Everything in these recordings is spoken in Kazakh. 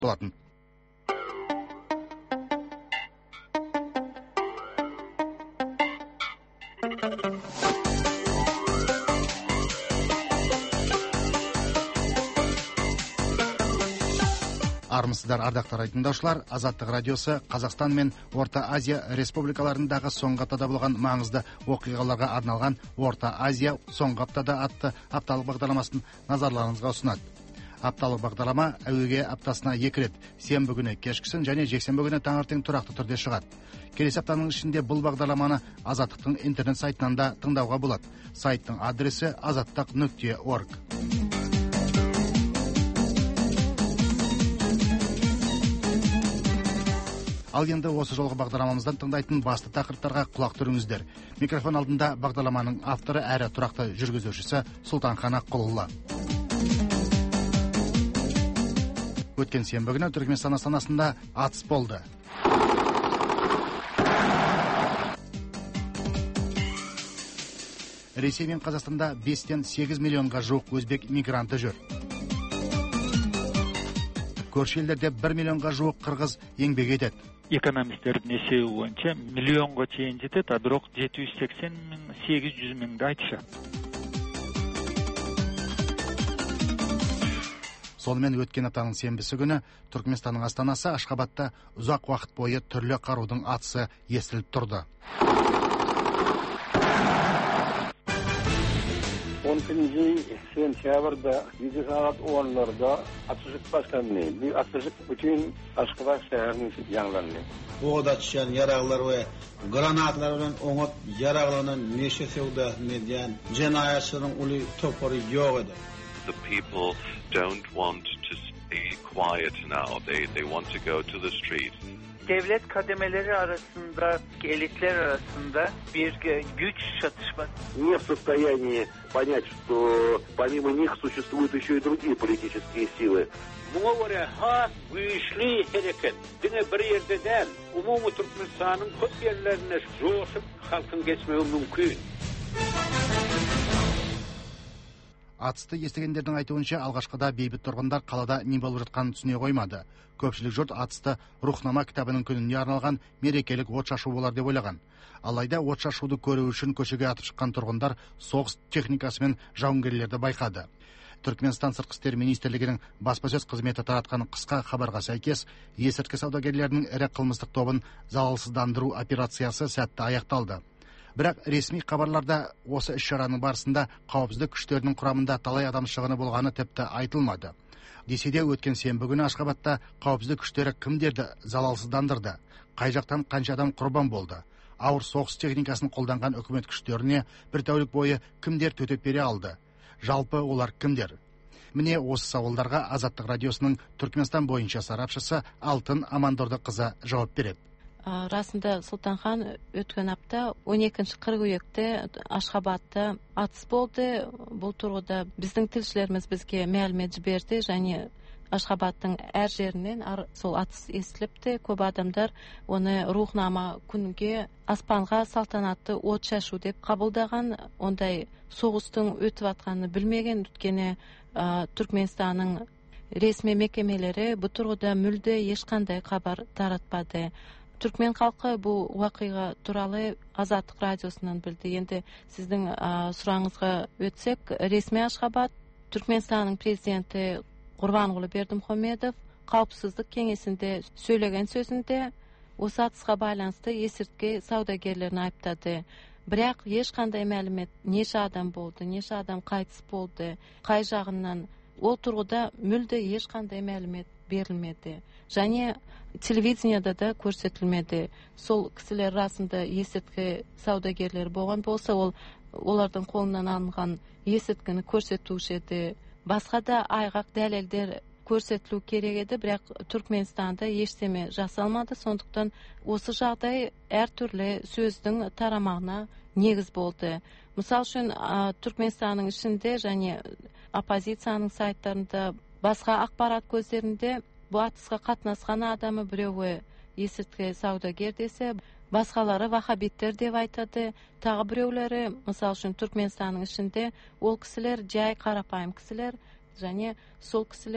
болатын. Армысыздар, ардақты тыңдаушылар. Азаттық радиосы Қазақстан мен Орта Азия республикаларындағы соңғы аптада болған маңызды оқиғаларға арналған Орта Азия соңғы аптада атты апталық бағдарламасын назарларыңызға ұсынады. Апталық бағдарлама әуеге аптасына 2 рет, сенбі күні кешкісін және жексенбі күні таңертең тұрақты түрде шығады. Келесі аптаның ішінде бұл бағдарламаны Азаттықтың интернет сайтынан да тыңдауға болады. Сайттың адресі azattak.org. Ал енді осы жолғы бағдарламамыздан тыңдайтын басты тақырыптарға құлақ түріңіздер. Микрофон алдында бағдарламаның авторы әрі тұрақты жүргізушісі Сұлтанхан Аққұлұлы. Өткен сенбі күні Түркменстан астанасында атыс болды. Ресей мен Қазақстанда 5-тен 8 миллионға жуық өзбек мигранты жүр. Көрші елдерде 1 миллионға жуық қырғыз еңбек етеді. Экономисттердің есебі бойынша миллионға чейін жетеді, бирок 780 мың, 800 мыңды айтышат. Сонымен өткен аптаның сенбісі күні Түркменстанның астанасы Ашхабадта ұзақ уақыт бойы түрлі қарудың атысы естіліп тұрды. 10 sentyabrda gece saat 10'larda atışık başlandı. Bu atışık bütün Aşgabat şehrinin yanlarında. Oğda düşen yarağlar ve granatlardan oğut yarağlanan neşe sevda medyan cenayetçinin ulu toporu yok edi. The people don't want to stay quiet now. They want to go to the street. Devlet kademeleri arasında, elitler arasında bir güç çatışması. Не в состоянии понять, что помимо них существуют еще и другие политические силы. Buna göre güçlü hareket. Dine bir yerde değil, umumi Türkmenistan'ın köp yerlerine coşup halkın geçmeyi mümkün. Атысты естігендердің айтуынша алғашқыда бейбіт тұрғындар қалада не болып жатқанын түсіне қоймады. Көпшілік жұрт атысты Рухнама кітабының күніне арналған мерекелік отшашу болар деп ойлаған. Алайда отшашуды көру үшін көшеге атып шыққан тұрғындар соғыс техникасы мен жауынгерлерді байқады. Түркменстан сыртқы істер министрлігінің баспасөз қызметі таратқан қысқа хабарға сәйкес, есірткі саудагерлерінің ірі қылмыстық тобын залалсыздандыру операциясы сәтті аяқталды. Бірақ ресми хабарларда осы іс-шараның барысында қауіпсіздік күштерінің құрамында талай адам шығыны болғаны тіпті айтылмады. Десе де өткен сенбі күні Ашхабадта қауіпсіздік күштері кімдерді залалсыздандырды, қай жақтан қанша адам құрбан болды, ауыр соғыс техникасын қолданған үкімет күштеріне бір тәулік бойы кімдер төтеп бере алды, жалпы олар кімдер? Міне осы сауалдарға Азаттық радиосының Түркменстан бойынша сарапшысы Алтын Амандордықызы жауап береді. Расында Сұлтанхан, өткен апта 12-ші қыркүйекте Ашхабадта атыс болды. Бұл тұрғыда біздің тілшілеріміз бізге мәлімет жіберді және Ашхабадтың әр жерінен сол атыс естіліпті. Көп адамдар оны Рухнама күнге аспанға салтанатты от шашу деп қабылдаған. Ондай соғыстың өтіп жатқанын білмеген, өйткені Түркменстанның ресми мекемелері бұл тұрғыда мүлде ешқандай хабар таратпады. Түркмен халқы бұл уақиға туралы Азаттық радиосынан білді. Енді сіздің сұрағыңызға өтсек, ресми Ашхабад Түркменстанның президенті Құрбанғұлы Бердімұхамедов қауіпсіздік кеңесінде сөйлеген сөзінде осы атысқа байланысты есірткі саудагерлерін айыптады. Бірақ ешқандай мәлімет, неше адам болды, неше адам қайтыс болды, қай жағынан, ол тұрғыда мүлде ешқандай мәлімет берілмеді. Және телевидениеда да көрсетілмеді. Сол кісілер расында есірткі саудагерлер болған болса, олардың қолынан алынған есірткіні көрсетуші еді. Басқа да айғақ дәлелдер көрсетілу керек еді, бірақ Түркменстанда ештеме жасалмады. Сондықтан осы жағдай әртүрлі сөздің тарамағына негіз болды. Мысал үшін, Түркменстанның ішінде және оппозицияның сайттарында, басқа ақпарат көздерінде бұл атысқа қатынасқан адамы біреуі есірткі саудагер десе, басқалары вахабиттер деп айтады. Тағы біреулері, мысал үшін Түркменстанның ішінде ол кісілер жай қарапайым кісілер, және сол кісілер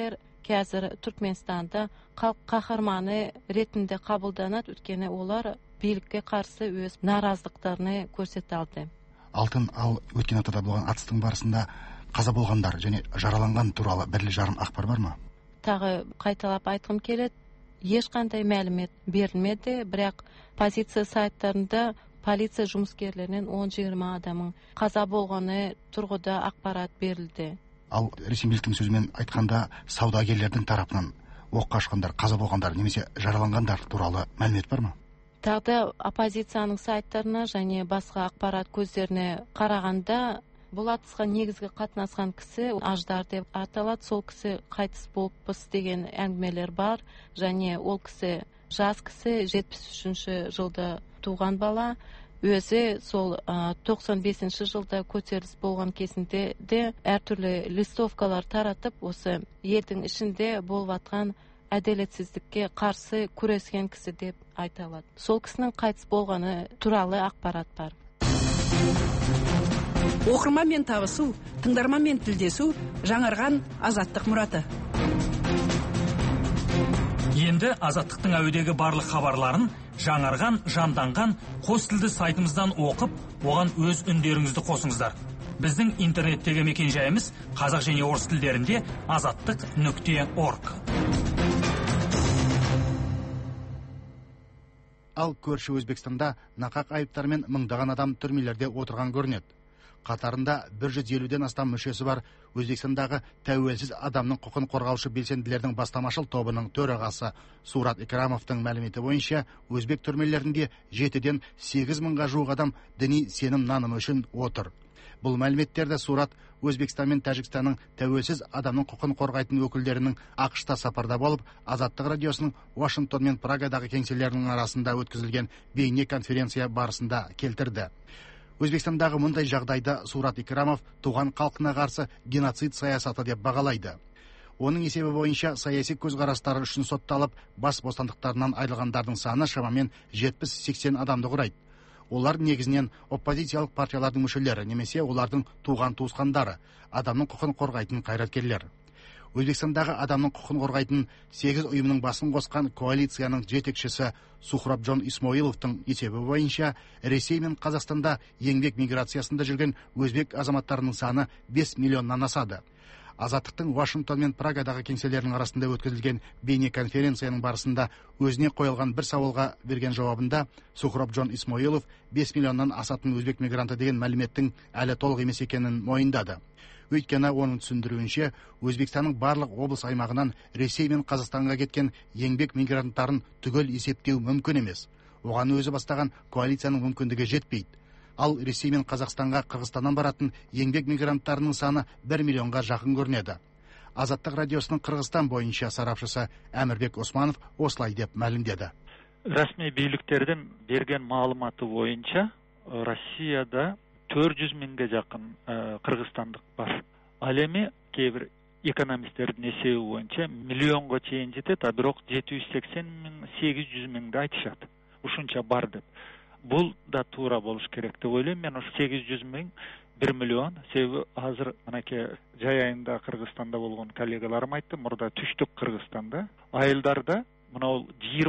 қазір Түркменстанда халық қаһарманы ретінде қабылданады, өйткені олар билікке қарсы өз наразылықтарын көрсете алды. Алтын, ал өткен аптада болған атыстың барысында қаза болғандар және жараланған туралы бірлі жарым ақпар бар ма? Тағы қайталап айтқым келеді, ешқандай мәлімет берілмеді, бірақ позиция сайттарында полиция жұмыскерлерінен 10-20 адамның қаза болғаны тұрғыда ақпарат берілді. Ал ресей биліктің сөзімен айтқанда саудагерлердің тарапынан оққа ұшқандар, қаза болғандар немесе жараланғандар туралы мәлімет бар ма? Тағы оппозицияның сайттарына және басқа ақпарат көздеріне қарағанда, бұл атысқа негізгі қатынасқан кісі Аждар деп аталады. Сол кісі қайтыс болыппыз деген әңгімелер бар, және ол кісі жас кісі, 73 жылда туған бала. Өзі сол 95 жылда көтеріліс болған кезінде де әртүрлі листовкалар таратып, осы елдің ішінде болып атқан әділетсіздікке қарсы күрескен кісі деп айталады. Сол кісінің қайтыс болғаны туралы ақпарат бар. Оқырманмен табысу, тыңдарманмен тілдесу, жаңарған Азаттық мұраты. Енді Азаттықтың әуедегі барлық хабарларын жаңарған, жанданған қос тілді сайтымыздан оқып, оған өз үндеріңізді қосыңыздар. Біздің интернеттегі мекен-жайымыз қазақ және орыс тілдерінде azattik.org. Ал көрші Өзбекстанда нақақ айыптармен мыңдаған адам түрмелерде отырған көрінеді. Қатарында 150-ден астам мүшесі бар Өзбекстандағы тәуелсіз адамның құқын қорғаушы белсенділердің бастамашыл тобының төрағасы Сурат Икрамовтың мәліметі бойынша, Өзбек түрмелерінде 7-ден 8 мыңға жуық адам діни сенім нанымы үшін отыр. Бұл мәліметтерді Сурат Өзбекстан мен Тәжікстанның тәуелсіз адамның құқын қорғайтын өкілдерінің ақш-та сапарда болып, Азаттық радиосының Вашингтон мен Прагадағы кеңселерінің арасында өткізілген бейне конференция барысында келтірді. Өзбекстандағы мұндай жағдайда Сурат Икрамов туған халқына қарсы геноцид саясаты деп бағалайды. Оның есебі бойынша саяси көзқарастары үшін сотталып, бас бостандықтарынан айырылғандардың саны шамамен 70-80 адамды құрайды. Олар негізінен оппозициялық партиялардың мүшелері немесе олардың туған туысқандары, адамның құқын қорғайтын қайраткерлер. Өзбекстандағы адамның құқын қорғайтын 8 ұйымның басын қосқан коалицияның жетекшісі Сухрабжон Исмоиловтың есебі бойынша, Ресей мен Қазақстанда еңбек миграциясында жүрген өзбек азаматтарының саны 5 миллионнан асады. Азаттықтың Вашингтон мен Прагадағы кеңселерінің арасында өткізілген бейне конференцияның барысында өзіне қойылған бір сауалға берген жауабында Сухрабжон Исмоилов 5 миллионнан асатын өзбек мигранты деген мәліметтің әлі толық емес екенін мойындады. Өйткені оның түсіндіруінше, Өзбекстанның барлық облыс аймағынан Ресей мен Қазақстанға кеткен еңбек мигранттарын түгел есептеу мүмкін емес. Оған өзі бастаған коалицияның мүмкіндігі жетпейді. Ал Ресей мен Қазақстанға Қырғызстаннан баратын еңбек мигранттарының саны 1 миллионға жақын көрінеді. Азаттық радиосының Қырғызстан бойынша сарапшысы Әмірбек Османов осылай деп мәлімдеді. Ресми бийликтердин берген маалыматы бойынша Россияда 400 миңге жақын қырғызстандық бар. Ал эми кейбір экономисттердин эсеби боюнча миллионго чейин жетет, а бирок 780 миң, 800 миңди айтышат. Ушунча бар деп. Бул да туура болуш керек деп ойлойм. Мен ушу 800 миң, 1 миллион, себеби азыр анакей жай айында Кыргызстанда болгон коллегаларым айтты, мурда түштүк Кыргызстанда айылдарда мына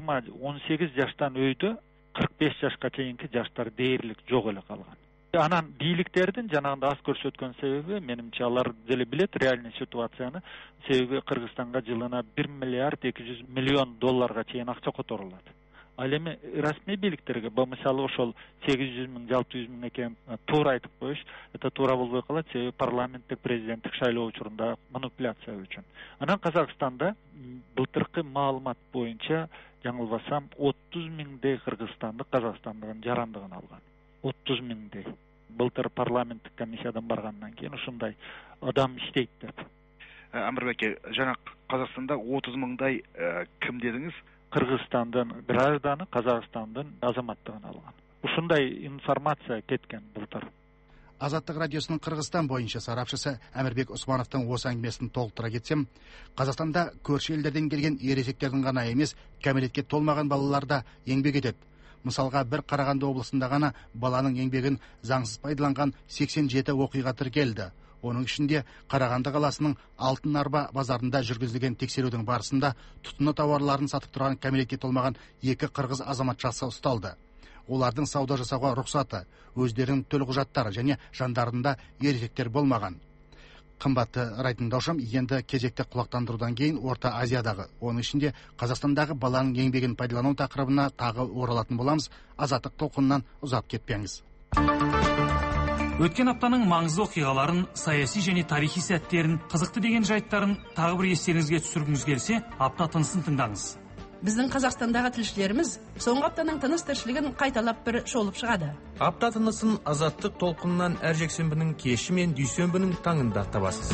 20-18 жаштан өйдө 45 жашка чейинки жаштар дээрлик жок эле калган. Анан бийликтердин жанагында аз көрсөткөн себеби, менимче алар деле билет реальный ситуацияны, себеби Кыргызстанга жылына 1 миллиард 200 миллион долларга чейин акча которулат. Ал эми расмий бийликтерге мисалы ошол 800 миң, 600 миң экен туура айтып коюш, это туура болбой калат, себеби парламенттик президенттик шайлоо учурунда манипуляция үчүн. Анан Казакстанда былтыркы маалымат боюнча жаңылбасам 30 миңдей кыргызстандык Казакстандын жарандыгын алган. 30 миңдей. Былтыр парламенттик комиссиядан баргандан кийин ушундай адам иштейт деп. Амирбек, жана Казакстанда 30 миңдай ким дедиңиз? Кыргызстандын гражданы Казакстандын азаматтыгын алган. Ушундай информация кеткен былтыр. Азаттық радиосының Қырғызстан бойынша сарапшысы Әмірбек Османовтың осы әңгімесін толықтыра кетсем, Қазақстанда көрші елдерден келген ересектердің ғана емес, кәмелетке толмаған балалар да еңбек етеді. Мысалға, бір Қарағанды облысында ғана баланың еңбегін заңсыз пайдаланған 87 оқиға тіркелді. Оның ішінде Қарағанды қаласының Алтын Арба базарында жүргізілген тексерудің барысында тұтыну тауарларын сатып тұрған кәмелетке толмаған 2 қырғыз азаматшасы ұсталды. Олардың сауда жасауға рұқсаты, өздерінің төлқұжаттары және жандарында ерекшеліктер болмаған. Қымбатты радиотыңдаушым, енді кезекті құлақтандырудан кейін Орта Азиядағы, оның ішінде Қазақстандағы баланың еңбегін пайдалану тақырыбына тағы оралатын боламыз. Азаттық толқынынан ұзап кетпеңіз. Өткен аптаның маңызды оқиғаларын, саяси және тарихи сәттерін, қызықты деген жайттарын тағы бір естеріңізге түсіргіңіз келсе, апта тынысын тыңдаңыз. Біздің Қазақстандағы тілшілеріміз соңғы аптаның тыныс тіршілігін қайталап бір шолып шығады. Апта тынысын азаттық толқынынан әр жексенбінің кеші мен дүйсенбінің таңында табасыз.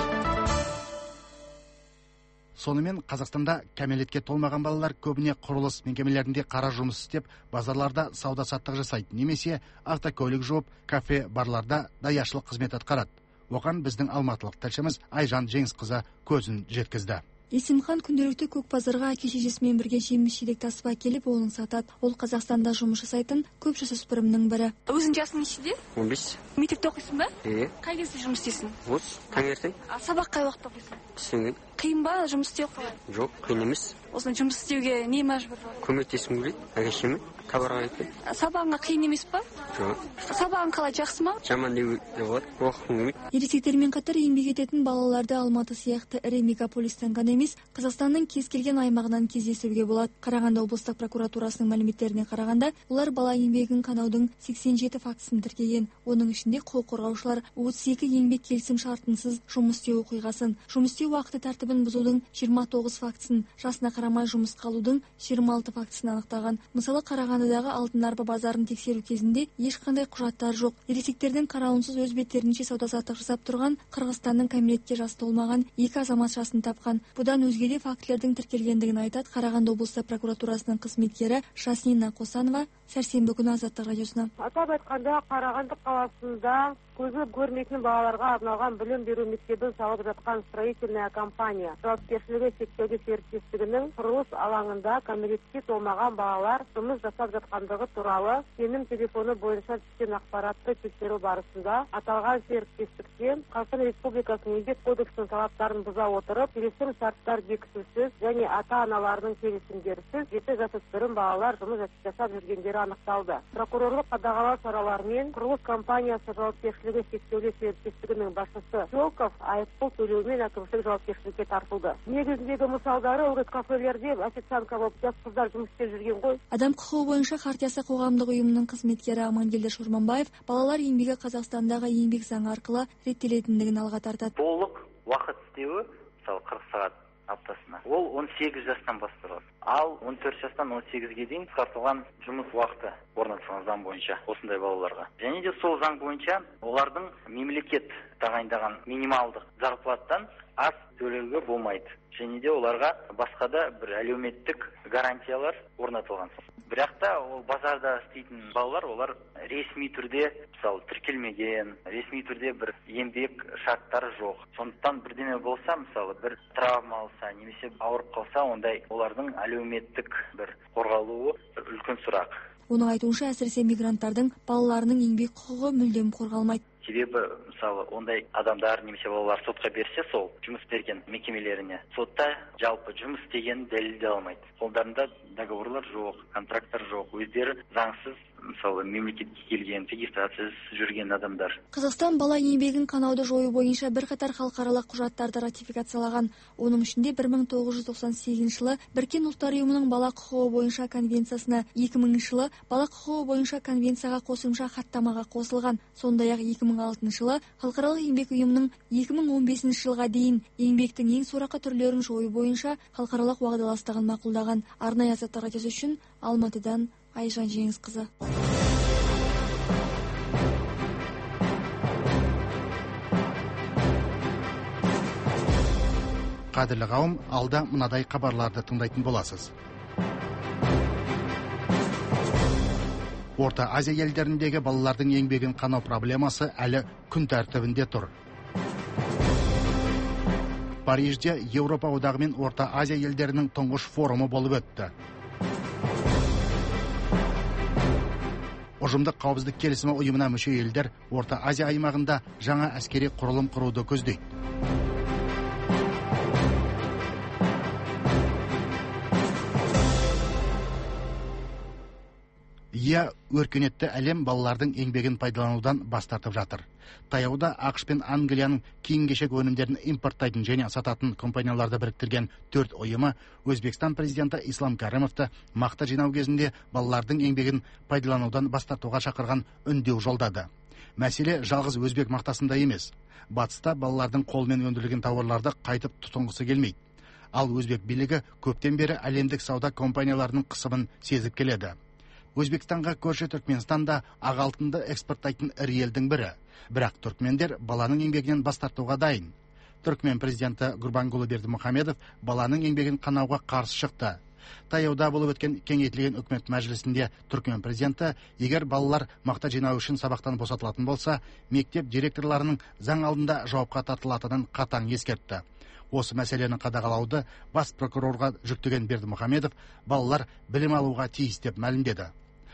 Сонымен Қазақстанда кәмелетке толмаған балалар көбіне құрылыс мекемелерінде қара жұмыс істеп, базарларда сауда-саттық жасайды, немесе автокөлік жуып, кафе, барларда даяшылық қызмет атқарады. Оған біздің алматылық тілшіміз Айжан Жеңісқызы көзін жеткізді. Есімхан күнделікті көк базарға әке-шешесімен бірге жеміс-жидек тасып әкеліп, оның сатады. Ол Қазақстанда жұмыс жасайтын көп жасөспірімнің бірі. Өзің жасың нешеде? 15. Мектепте оқисың ба? Қай кезде жұмыс істейсің? Таңертең. Сабақ қай уақытта оқисың? Түстен. Қиын ба жұмыс істеу қалай? Жоқ, қиын емес. Осыны жұмыс істеуге не мәжбүр? Көмектескім келеді, әке-шешеме. Табарға кетті. Сабағыңа қиын емес па? Жоқ. Сабағың қалай, жақсы ма? Жаман деп болады, оқығым келмейді. Ересектермен қатар еңбек ететін балаларды Алматы сияқты ірі мегаполистен ғана емес, Қазақстанның кез келген аймағынан кездестіруге болады. Қарағанды облыстық прокуратурасының мәліметтеріне қарағанда, олар бала еңбегін қанаудың 87 фактісін тіркеген. Оның ішінде құқық қорғаушылар 32 еңбек келісім шартынсыз жұмыс істеу оқиғасын, жұмыс істеу уақыты тәртібін бұзудың 29 фактісін, жасына қарамай жұмысқа алудың 26 фактісін анықтаған. Мысалы, Қарағандыдағы Алтын Арба базарын тексеру кезінде ешқандай құжаттар жоқ. Ересектердің қарауынсыз өз беттерінше сауда-саттық жасап тұрған Қырғызстанның кәмелетке жасы толмаған 2 азаматшасын тапқан. Бұдан өзге де фактілердің тіркелгендігін айтады Қарағанды облыстық прокуратурасының қызметкері Жаснина Қосанова сәрсенбі күні Азаттық радиосына. Атап айтқанда, Қарағанды қаласында көзі көрмейтін балаларға арналған білім беру мектебін салып жатқан строительная компания жауапкершілігі шектеулі серіктестігінің құрылыс алаңында кәмелетке толмаған балалар жұмыс жасап жатқандығы туралы сенім телефоны бойынша түскен ақпаратты тексеру барысында аталған серіктестікте Қазақстан Республикасының еңбек кодексінің талаптарын бұза отырып, келісім шарттар бекітусіз және ата-аналарының келісімдерсіз 7 жасөспірім балалар жұмыс жасап жүргендері анықталды. Прокурорлық қадағалау шараларымен құрылыс компаниясы жауапкершілігі шектеулі серіктестігінің басшысы Жолков айыппұл төлеумен әкімшілік жауапкершілікке тартылды. Негізіндегі мысалдары ылғи кафелерде официантка болып жас қыздар жұмыс істеп жүрген ғой. Адам құқығы бойынша хартиясы қоғамдық ұйымының қызметкері Амангелді Шорманбаев балалар еңбегі Қазақстандағы еңбек заңы арқылы реттелетіндігін алға тартады. Толық уақыт істеуі, мысалы 40 сағат аптасына, ол 18 жастан басталады. Ал 14 жастан 18-ге дейін қысқартылған жұмыс уақыты орнатылған заң бойынша осындай балаларға. Және де сол заң бойынша олардың мемлекет тағайындаған минималдық зарплаттан аз төлеуге болмайды. Және де оларға басқа да бір әлеуметтік гарантиялар орнатылған. Бірақ та ол базарда істейтін балалар, олар ресми түрде, мысалы, тіркелмеген, ресми түрде бір еңбек шарттары жоқ. Сондықтан бірдеме болса, мысалы, бір травма алса, немесе ауырып қалса, ондай олардың әлеуметтік бір қорғалуы үлкен сұрақ. Оның айтуынша, әсіресе мигранттардың балаларының еңбек құқығы мүлдем қорғалмайды. Себебі, мысалы, ондай адамдар немесе балалар сотқа берсе, сол жұмыс берген мекемелеріне сотта жалпы жұмыс істегенін дәлелдей алмайды. Қолдарында договорлар жоқ, контракттар жоқ, өздері заңсыз, мысалы, мемлекетке келген, регистрациясыз жүрген адамдар. Қазақстан бала еңбегін қанауды жою бойынша бірқатар халықаралық құжаттарды ратификациялаған. Оның ішінде 1998 жылы Біріккен ұлттар ұйымының бала құқығы бойынша конвенциясына, 2000 жылы бала құқығы бойынша конвенцияға қосымша хаттамаға қосылған. Сондай-ақ 2006 жылы халықаралық еңбек ұйымының 2015 жылға дейін еңбектің ең сорақы түрлерін жою бойынша халықаралық уағдаластығын мақұлдаған. Арнайы Азаттық радиосы үшін Алматыдан Айжан Жеңісқызы. Қадірлі қауым, алда мынадай хабарларды тыңдайтын боласыз. Орта Азия елдеріндегі балалардың еңбегін қанау проблемасы әлі күн тәртібінде тұр. Парижде Еуропа одағы мен Орта Азия елдерінің тұңғыш форумы болып өтті. ұжымдық қауіпсіздік келісімі ұйымына мүше елдер Орта Азия аймағында жаңа әскери құрылым құруды көздейді. Өркениетті әлем балалардың еңбегін пайдаланудан бас тартып жатыр. Таяуда ақш пен Англияның киім-кешек өнімдерін импорттайтын және сататын компанияларды біріктірген 4 ұйымы Өзбекстан президенті Ислам Каримовті мақта жинау кезінде балалардың еңбегін пайдаланудан бас тартуға шақырған үндеу жолдады. Мәселе жалғыз өзбек мақтасында емес. Батыста балалардың қолмен өндірілген тауарларды қайтып тұтынғысы келмейді. Ал өзбек билігі көптен бері әлемдік сауда компанияларының қысымын сезіп келеді. Өзбекстанға көрші Түркменстанда ақ алтынды экспорттайтын ірі елдің бірі. Бірақ түркмендер баланың еңбегінен бас тартуға дайын. Түркмен президенті Гурбангулы Бердімұхамедов баланың еңбегін қанауға қарсы шықты. Таяуда болып өткен кеңейтілген үкімет мәжілісінде Түркмен президенті, егер балалар мақта жинау үшін сабақтан босатылатын болса, мектеп директорларының заң алдында жауапқа тартылатынын қатаң ескертті. Осы мәселені қадағалауды бас прокурорға жүктеген Бердімұхамедов балалар білім алуға тиіс деп мәлімдеді.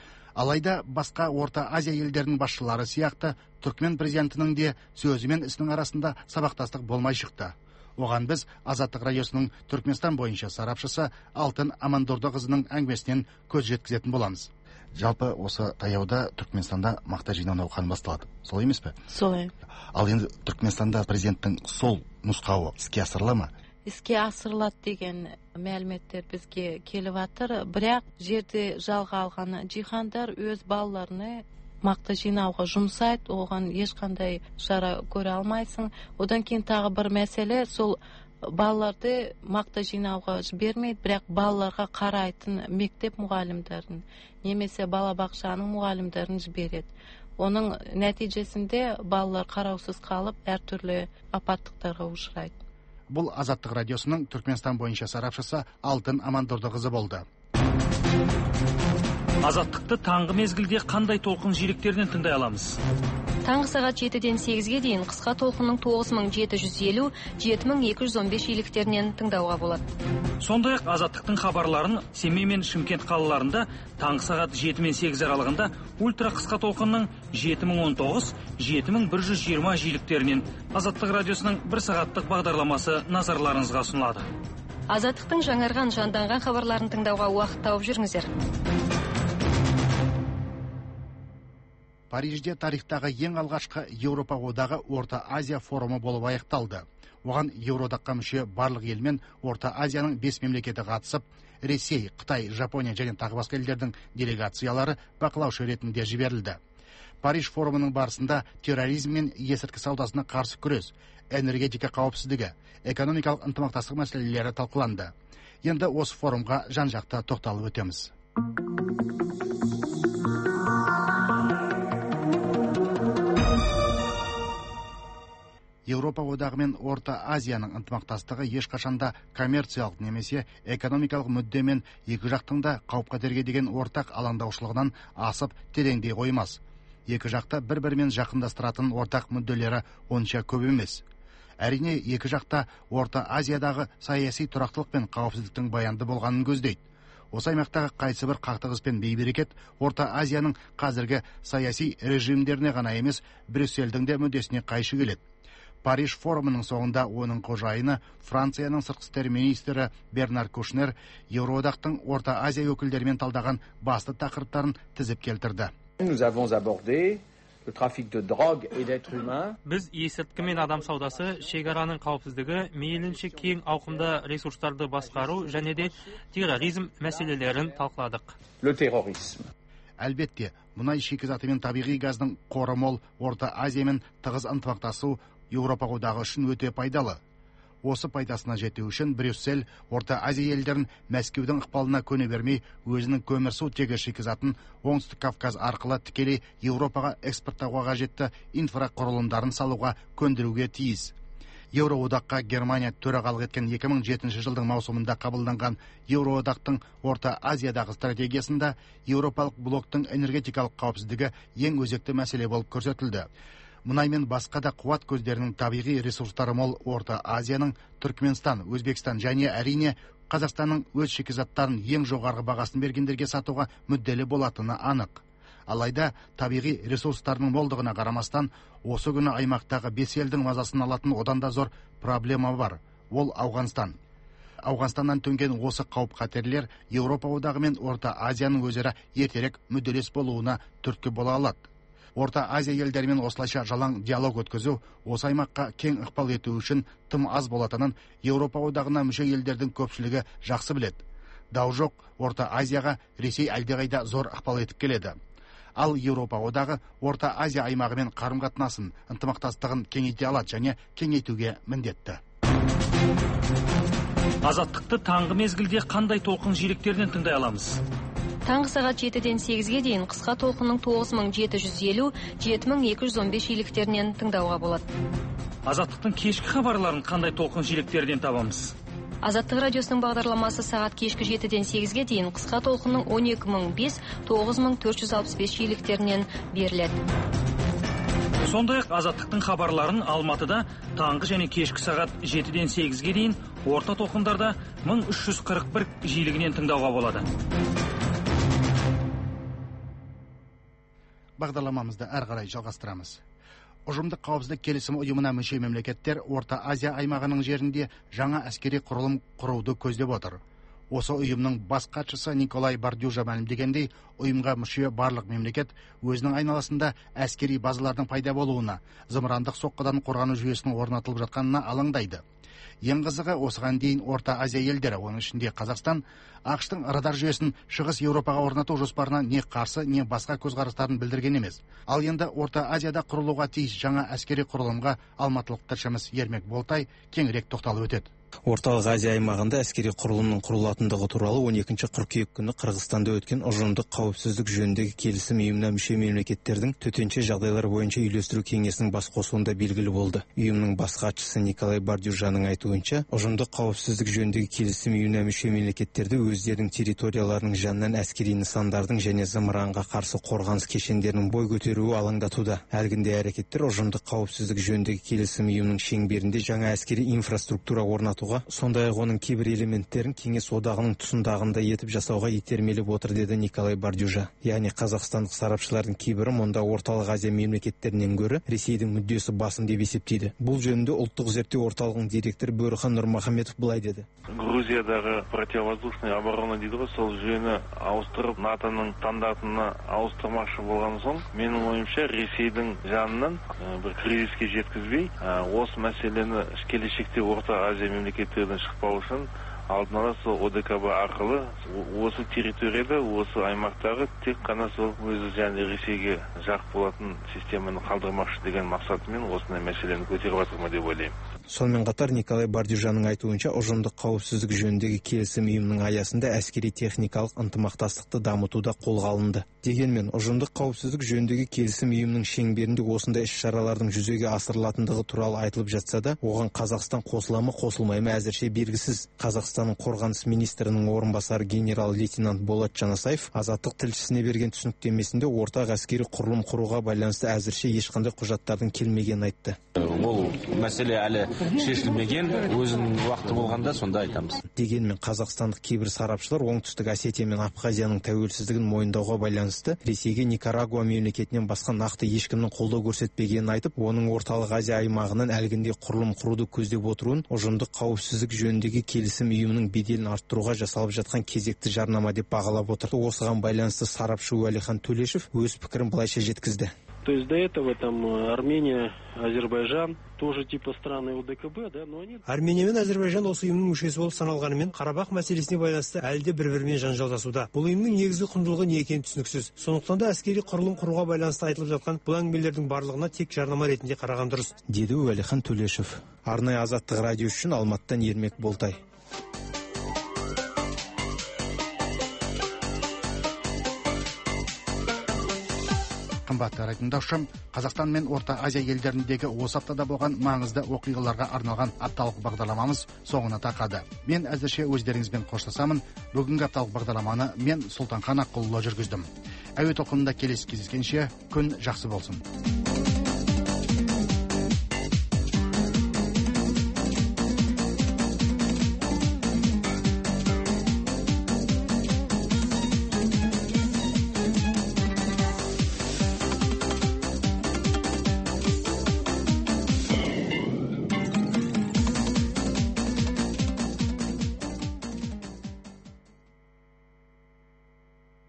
Алайда басқа Орта Азия елдерінің басшылары сияқты Түркмен президентінің де сөзі мен ісінің арасында сабақтастық болмай шықты. Оған біз Азаттық радиосының Түркменстан бойынша сарапшысы Алтын Амандордықызының әңгімесінен көз жеткізетін боламыз. Жалпы осы таяуда Түркменстанда мақта жинау науқаны басталады. Солай емес пе? Солай. Ал енді Түркменстанда президенттің сол нұсқауы іске асырыла ма? Іске асырылады деген мәліметтер бізге келіп жатыр. Бірақ жерде жалға алған жиһандар өз балаларыны мақта жинауға жұмсайды, оған ешқандай шара көре алмайсың. Одан кейін тағы бір мәселе, сол балаларды мақта жинауға жібермейді, бірақ балаларға қарайтын мектеп мұғалімдерін немесе балабақшаның мұғалімдерін жібереді. Оның нәтижесінде балалар қараусыз қалып, әртүрлі апаттықтарға ұшырайды. Бұл Азаттық радиосының Түркменстан бойынша сарапшысы Алтын Амандордықызы болды. Азаттықты таңғы мезгілде қандай толқын жиіліктерінен тыңдай аламыз? Таңғы сағат 7-ден 8-ге дейін қысқа толқынның 9750, 7215 жиіліктерінен тыңдауға болады. Сондай-ақ Азаттықтың хабарларын Семей мен Шымкент қалаларында таңғы сағат 7 мен 8 аралығында ультра қысқа толқынның 7019, 7120 жиіліктерінен Азаттық радиосының 1 сағаттық бағдарламасы назарларыңызға ұсынылады. Азаттықтың жаңарған жанданған хабарларын тыңдауға уақыт тауып жүріңіздер. Парижде тарихтағы ең алғашқы Еуропа одағы Орта Азия форумы болып аяқталды. Оған Еуроодаққа мүше барлық ел мен Орта Азияның 5 мемлекеті қатысып, Ресей, Қытай, Жапония және тағы басқа елдердің делегациялары бақылаушы ретінде жіберілді. Париж форумының барысында терроризм мен есірткі саудасына қарсы күрес, энергетика қауіпсіздігі, экономикалық ынтымақтастық мәселелері талқыланды. Енді осы форумға жан-жақты тоқталып өтеміз. Еуропа одағы мен Орта Азияның ынтымақтастығы ешқашанда коммерциялық немесе экономикалық мүддемен екі жақтың да қауіп-қатерге деген ортақ алаңдаушылығынан асып тереңдей қоймас. Екі жақта бір-бірімен жақындастыратын ортақ мүдделері онша көп емес. Әрине, екі жақта Орта Азиядағы саяси тұрақтылық пен қауіпсіздіктің баянды болғанын көздейді. Осы аймақтағы қайсы бір қақтығыс пен бейберекет Орта Азияның қазіргі саяси режимдеріне ғана емес, Брюссельдің де мүддесіне қайшы келеді. Париж форумының соңында оның қожайыны Францияның сыртқы істер министрі Бернар Кушнер Еуроодақтың Орта Азия өкілдерімен талдаған басты тақырыптарын тізіп келтірді. Біз есірткі мен адам саудасы, шекараның қауіпсіздігі, мейлінше кең ауқымда ресурстарды басқару және де терроризм мәселелерін талқыладық. Әлбетте, мұнай шикізаты мен табиғи газдың қоры мол Орта Азиямен тығыз ынтымақтасу Еуропа одағы үшін өте пайдалы. Осы пайдасына жету үшін Брюссель Орта Азия елдерін Мәскеудің ықпалына көне бермей, өзінің көмірсу тегі шикізатын Оңтүстік Кавказ арқылы тікелей Еуропаға экспорттауға қажетті инфрақұрылымдарын салуға көндіруге тиіс. Еуроодаққа Германия төрағалық еткен 2007 жылдың маусымында қабылданған Еуроодақтың Орта Азиядағы стратегиясында Еуропалық блоктың энергетикалық қауіпсіздігі ең өзекті мәселе болып көрсетілді. Мұнай мен басқа да қуат көздерінің табиғи ресурстары мол Орта Азияның Түркменстан, Өзбекстан және әрине Қазақстанның өз шикізаттарын ең жоғарғы бағасын бергендерге сатуға мүдделі болатыны анық. Алайда табиғи ресурстарының молдығына қарамастан, осы күні аймақтағы 5 елдің мазасын алатын одан да зор проблема бар. Ол Ауғанстан. Ауғанстаннан төнген осы қауіп-қатерлер Еуропа одағы мен Орта Азияның өзара ертерек мүдделес болуына түрткі бола алады. Орта Азия елдерімен осылайша жалаң диалог өткізу осы аймаққа кең ықпал ету үшін тым аз болатынын Еуропа одағына мүше елдердің көпшілігі жақсы біледі. Дау жоқ, Орта Азияға Ресей әлдеқайда зор ықпал етіп келеді. Ал Еуропа одағы Орта Азия аймағымен қарым-қатынасын, ынтымақтастығын кеңейте алады және кеңейтуге міндетті. Азаттықты таңғы мезгілде қандай толқын жиіліктерінен тыңдай аламыз? Таңғы сағат 7-ден 8-ге дейін қысқа толқынның 9750, 7215 жиіліктерінен тыңдауға болады. Азаттықтың кешкі хабарларын қандай толқын жиіліктерінен табамыз? Азаттық радиосының бағдарламасы сағат кешкі 7-ден 8-ге дейін қысқа толқынның 12005, 9465 жиіліктерінен беріледі. Сондай-ақ Азаттықтың хабарларын Алматыда таңғы және кешкі сағат 7-ден 8-ге дейін, орта толқындарда 1341 жиілігінен тыңдауға болады. Бағдарламамызды әрі қарай жалғастырамыз. Ұжымдық қауіпсіздік келісім ұйымына мүше мемлекеттер Орта Азия аймағының жерінде жаңа әскери құрылым құруды көздеп отыр. Осы ұйымның бас хатшысы Николай Бардюжа мәлімдегендей, ұйымға мүше барлық мемлекет өзінің айналасында әскери базалардың пайда болуына, зымырандық соққыдан қорғану жүйесінің орнатылып жатқанына алаңдайды. Ең қызығы, осыған дейін Орта Азия елдері, оның ішінде Қазақстан, ақш-тың радар жүйесін Шығыс Еуропаға орнату жоспарына не қарсы, не басқа көзқарастарын білдірген емес. Ал енді Орта Азияда құрылуға тиіс жаңа әскери құрылымға алматылық тілшіміз Ермек Болтай кеңірек тоқталып өтеді. Орталық Азия аймағында әскери құрылымның құрылатындығы туралы 12 қыркүйек күні Қырғызстанда өткен ұжымдық қауіпсіздік жөніндегі келісім ұйымына мүше мемлекеттердің төтенше жағдайлар бойынша үйлестіру кеңесінің бас қосуында белгілі болды. Ұйымның бас хатшысы Николай Бардюжаның айтуынша, ұжымдық қауіпсіздік жөніндегі келісім ұйымына мүше мемлекеттерді өздерінің территорияларының жанынан әскери нысандардың және зымыранға қарсы қорғаныс кешендерінің бой көтеруі алаңдатуда. Әлгіндей әрекеттер ұжымдық қауіпсіздік жөніндегі келісім ұйымының шеңберінде жаңа әскери инфраструктура орнатуға, сондай-ақ оның кейбір элементтерін кеңес одағының тұсындағында етіп жасауға итермелеп отыр, деді Николай Бардюжа. Яғни қазақстандық сарапшылардың кейбірі мұнда Орталық Азия мемлекеттерінен гөрі Ресейдің мүддесі басым деп есептейді. Бұл жөнінде ұлттық зерттеу орталығының директоры Бөрхан Нұрмахаметов былай деді. Грузиядағы противовоздушный оборона дейді ғой, сол жүйені ауыстырып НАТОның стандартына ауыстырмақшы болған соң, менің ойымша Ресейдің жанынан бір кризиске жеткізбей, осы мәселені келешекте Орта Азия мемлекеттерден шықпау үшін алдын ала сол ОДКБ арқылы осы территорияда, осы аймақтағы тек қана сол өзі және Ресейге жақ болатын системаны қалдырмақшы деген мақсатымен осындай мәселені көтеріп жатырмын деп ойлаймын. Сонымен қатар Николай Бардюжаның айтуынша, ұжымдық қауіпсіздік жөніндегі келісім ұйымының аясында әскери техникалық ынтымақтастықты дамытуда қолға алынды. Дегенмен, ұжымдық қауіпсіздік жөніндегі келісім ұйымының шеңберінде осындай іс-шаралардың жүзеге асырылатындығы туралы айтылып жатса да, оған Қазақстан қосыла ма, қосылмай ма әзірше белгісіз. Қазақстанның қорғаныс министрінің орынбасары генерал-лейтенант Болат Жанасаев Азаттық тілшісіне берген түсініктемесінде ортақ әскери құрылым құруға байланысты әзірше ешқандай құжаттардың келмегенін айтты. Бұл мәселе әлі шешілмеген, өзінің уақыты болғанда сонда айтамыз. Дегенмен қазақстандық кейбір сарапшылар оңтүстік Осетия мен Абхазияның тәуелсіздігін мойындауға байланысты Ресейге Никарагуа мемлекетінен басқа нақты ешкімнің қолдау көрсетпегенін айтып, оның Орталық Азия аймағынан әлгіндей құрылым құруды көздеп отыруын ұжымдық қауіпсіздік жөніндегі келісім ұйымының беделін арттыруға жасалып жатқан кезекті жарнама деп бағалап отыр. Осыған байланысты сарапшы Уәлихан Төлешев өз пікірін былайша жеткізді. То есть до этого там Армения, Азербайджан тоже типа страны ОДКБ, да, но они... Армения мен Азербайджан осы ұйымның мүшесі болып саналғанымен, Қарабақ мәселесіне байланысты әлде бір-бірімен жанжалдасуда. Бұл ұйымның негізгі құндылығы не екені түсініксіз. Сондықтан да әскери құрылым құруға байланысты айтылып жатқан бұл әңгімелердің барлығына тек жарнама ретінде қараған дұрыс, деді Уәлихан Төлешев. Арнайы Азаттық радио үшін Алматыдан Ермек Болтай. Қымбатты радиотыңдаушым, Қазақстан мен Орта Азия елдеріндегі осы аптада болған маңызды оқиғаларға арналған апталық бағдарламамыз соңына тақады. Мен әзірше өздеріңізбен қоштасамын. Бүгінгі апталық бағдарламаны мен Сұлтанхан Аққұлұлы жүргіздім. Әуе толқынында келесі кездескенше күн жақсы болсын.